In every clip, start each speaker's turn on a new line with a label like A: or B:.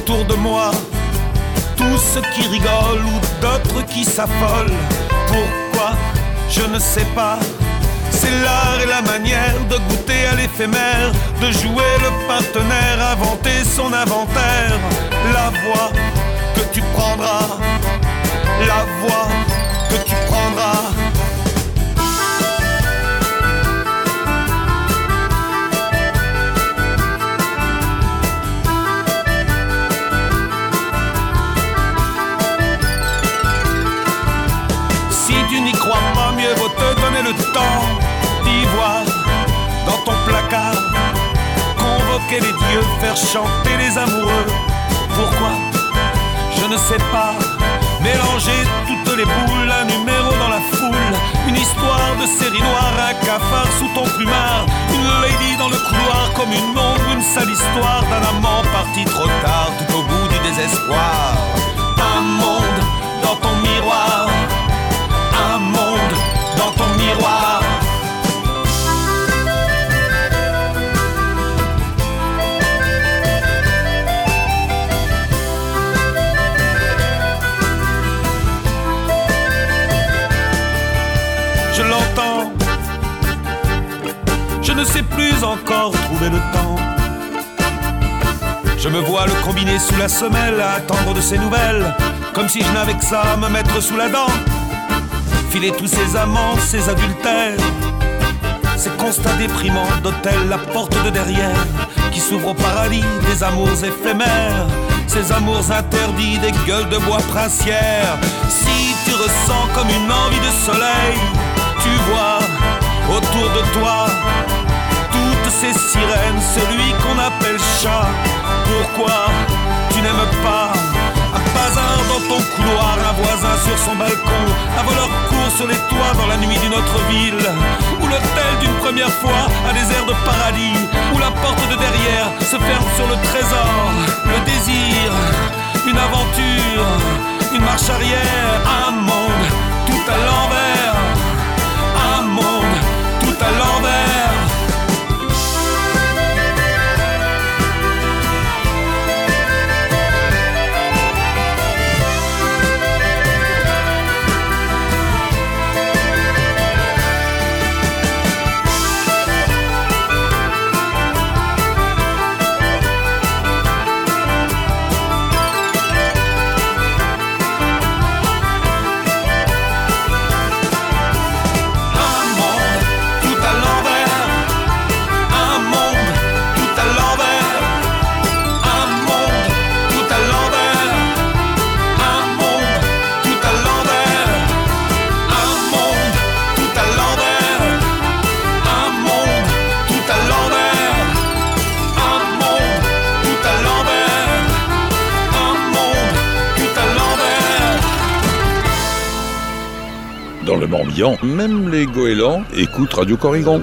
A: autour de moi, tous ceux qui rigolent ou d'autres qui s'affolent. Pourquoi? Je ne sais pas. C'est l'art et la manière de goûter à l'éphémère, de jouer le partenaire, inventer son inventaire. La voie que tu prendras, la voie que tu prendras. Si tu n'y crois pas, mieux vaut te donner le temps d'y voir dans ton placard, convoquer les dieux, faire chanter les amoureux. Pourquoi? Je ne sais pas. Mélanger toutes les boules, un numéro dans la foule, une histoire de série noire, un cafard sous ton plumard, une lady dans le couloir comme une ombre, une sale histoire d'un amant parti trop tard, tout au bout du désespoir. Un monde dans ton miroir, un monde dans ton miroir. Je l'entends, je ne sais plus encore trouver le temps. Je me vois le combiner sous la semelle, à attendre de ses nouvelles, comme si je n'avais que ça à me mettre sous la dent. Filer tous ces amants, ces adultères, ces constats déprimants d'hôtel, la porte de derrière qui s'ouvre au paradis des amours éphémères, ces amours interdits des gueules de bois princières. Si tu ressens comme une envie de soleil, tu vois autour de toi toutes ces sirènes, celui qu'on appelle chat. Pourquoi tu n'aimes pas un bazar dans ton couloir, un voisin sur son balcon, un voleur court sur les toits dans la nuit d'une autre ville, ou l'hôtel d'une première fois, un désert de paradis, où la porte de derrière se ferme sur le trésor, le désir, une aventure, une marche arrière, un monde tout à l'envers, un monde tout à l'envers.
B: Dans le Morbihan, même les goélands écoutent Radio Corrigan.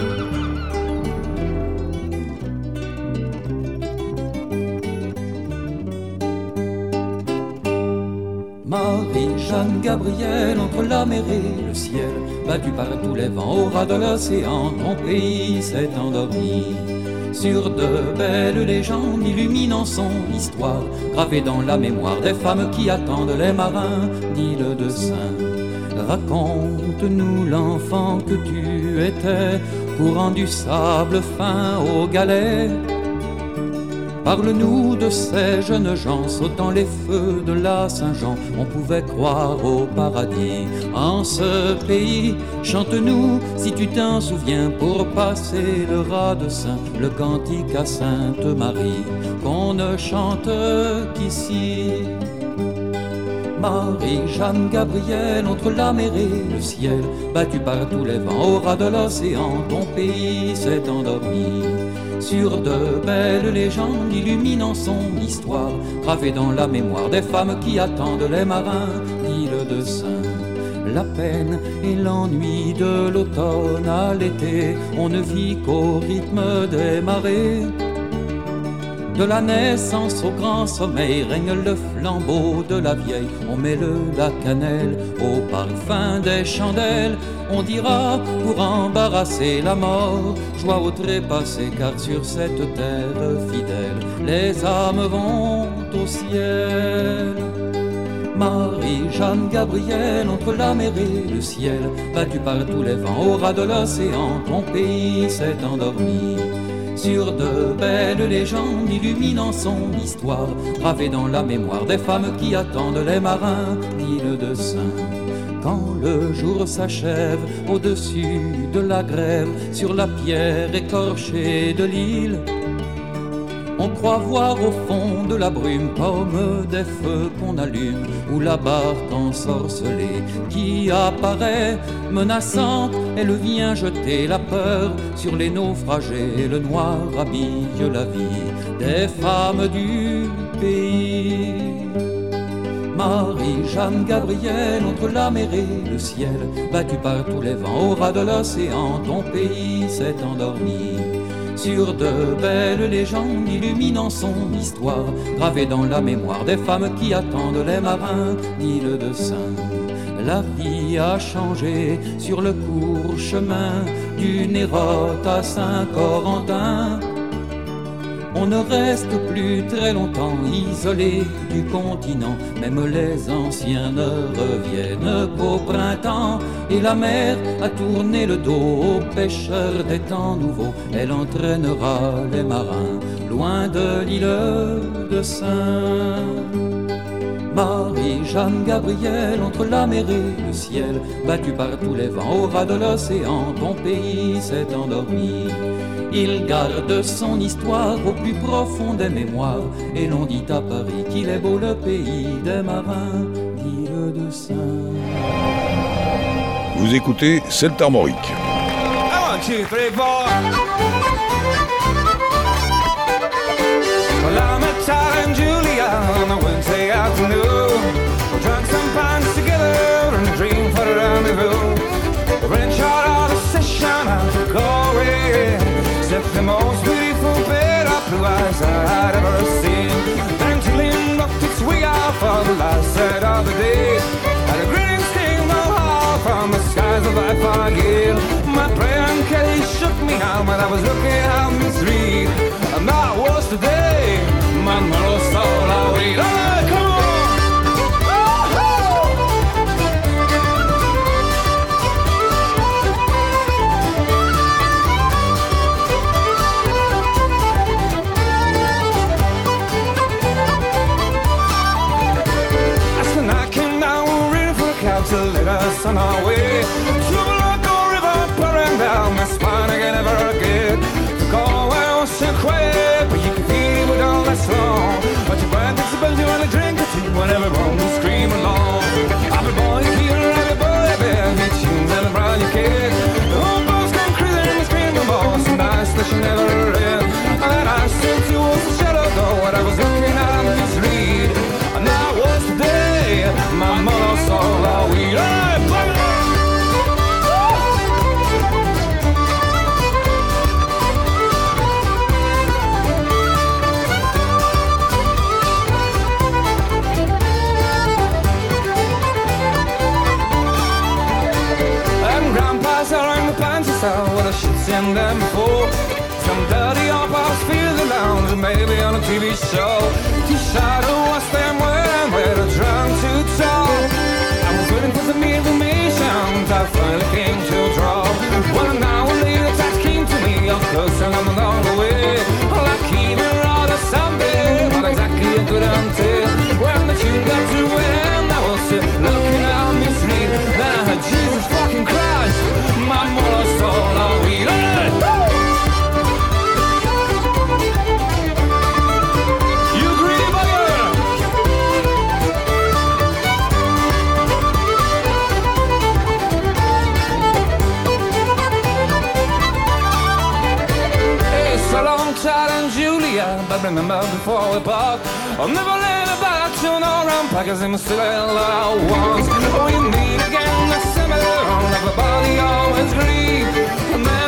C: Marie-Jeanne Gabrielle, entre la mer et le ciel, battue par tous les vents au ras de l'océan, ton pays s'est endormi. Sur de belles légendes illuminant son histoire, gravées dans la mémoire des femmes qui attendent les marins d'île de Saint. Raconte-nous l'enfant que tu étais, courant du sable fin aux galets. Parle-nous de ces jeunes gens sautant les feux de la Saint-Jean. On pouvait croire au paradis en ce pays. Chante-nous, si tu t'en souviens, pour passer le raz de Saint, le cantique à Sainte-Marie, qu'on ne chante qu'ici. Marie-Jeanne Gabrielle, entre la mer et le ciel, battue par tous les vents au ras de l'océan, ton pays s'est endormi. Sur de belles légendes illuminant son histoire, gravées dans la mémoire des femmes qui attendent les marins d'île de Saint. La peine et l'ennui de l'automne à l'été, on ne vit qu'au rythme des marées. De la naissance au grand sommeil règne le flambeau de la vieille. On met la cannelle au parfum des chandelles. On dira pour embarrasser la mort, joie au trépassé, car sur cette terre fidèle, les âmes vont au ciel. Marie, Jeanne, Gabrielle, entre la mer et le ciel, battu par tous les vents au ras de l'océan, ton pays s'est endormi. Sur de belles légendes illuminant son histoire, gravées dans la mémoire des femmes qui attendent les marins d'île de Sein. Quand le jour s'achève au-dessus de la grève, sur la pierre écorchée de l'île, on croit voir au fond de la brume comme des feux qu'on allume, ou la barque ensorcelée qui apparaît menaçante. Elle vient jeter la peur sur les naufragés. Le noir habille la vie des femmes du pays. Marie, Jeanne, Gabrielle, entre la mer et le ciel, battu par tous les vents au ras de l'océan, ton pays s'est endormi. Sur de belles légendes illuminant son histoire, gravées dans la mémoire des femmes qui attendent les marins d'île de Sein. La vie a changé sur le court chemin du Nérote à Saint-Corentin. On ne reste plus très longtemps isolé du continent. Même les anciens ne reviennent qu'au printemps. Et la mer a tourné le dos aux pêcheurs des temps nouveaux. Elle entraînera les marins loin de l'île de Sein. Marie, Jeanne, Gabrielle, entre la mer et le ciel, battu par tous les vents au ras de l'océan, ton pays s'est endormi. Il garde son histoire au plus profond des mémoires, et l'on dit à Paris qu'il est beau le pays des marins d'île de Sein.
B: Vous écoutez Celte Armorique.
D: 1, 2, 3, 4. Well, I met Tyler and Julia on a Wednesday afternoon. We drank some pints together and dreamed for a rendezvous. We ran short on a session after Galway. Except the most beautiful pair of blue eyes I had ever seen. Then she leaned up its wee out for the last sight of the day. And a grinning steam hall from the skies of life again. My prayer and Kelly shook me out when I was looking at Miss Reed. And that was the day my mother stole away. Oh, come on! To let us on our way to Loco River, pouring down my spine again, never again. The Galway was so quiet, but you can feel it all that long. But your band takes a bell, you want a drink or two, whenever everyone will scream along. Every boy here, every boy there, the tunes and the brown you kid. The whole boys come cruising and screaming, boss, and I that she never read. And I stood towards the shadow door when I was looking at Miss Reed. And that was the day my mother saw our weed. And grandpa's around the pants style, what I should send them before. Some dirty old boss feel the lounge, maybe on a TV show. T-shirt who was them when we're drunk to talk. I was waiting for some information, I finally came to a draw. One hour later, text came to me, of course, and I'm along the way. Like even rather someday, what exactly I couldn't tell. When the tune got to end, I was still looking at Miss Reed. Then I heard Jesus fucking Christ, my mother stole our weed. Chad and Julia, but remember before we part, I'll never let it back to no round packers in my still I want. We meet again this summer, everybody always grieve.